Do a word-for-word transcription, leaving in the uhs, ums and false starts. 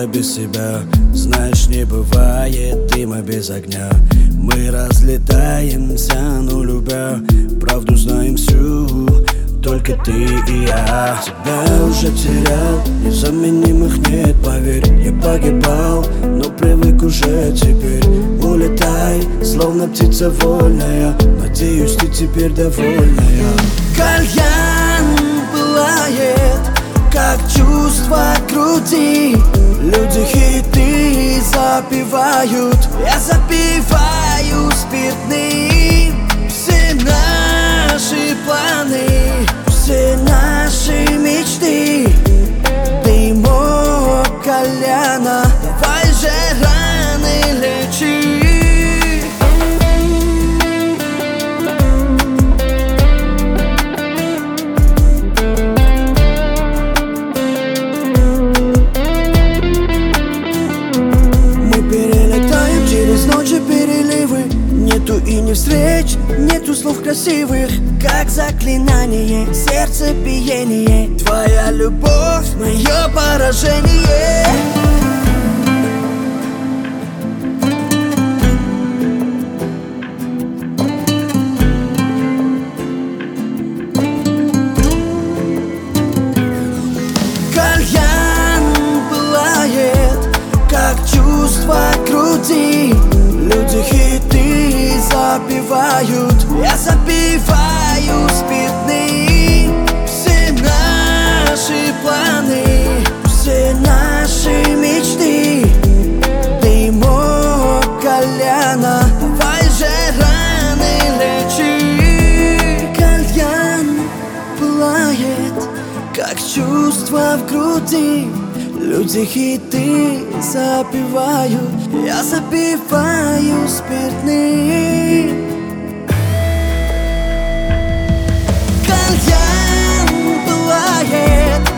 будто без себя. Знаешь, не бывает дыма без огня. Мы разлетаемся, но любя, правду знаем всю, только ты и я. Тебя уже терял, незаменимых нет, поверь. Я погибал, но привык уже теперь. Улетай, словно птица вольная. Надеюсь, ты теперь довольная. Кальян пылает, как чувство груди. Люди хиты запивают, я запиваю спиртным. Все наши планы, все наши мечты. Дымок кальяна, давай же раны лечи. Ночи переливы, нету и не встреч, нету слов красивых, как заклинание, сердцебиение. Твоя любовь, мое поражение. Кальян пылает, как чувство груди. Люди хиты запивают, я запиваю спиртным. Все наши планы, все наши мечты. Дымок кальяна, давай же раны лечи. Кальян пылает, как чувство в груди. Люди хиты запивают, я запиваю спиртным. Кальян пылает,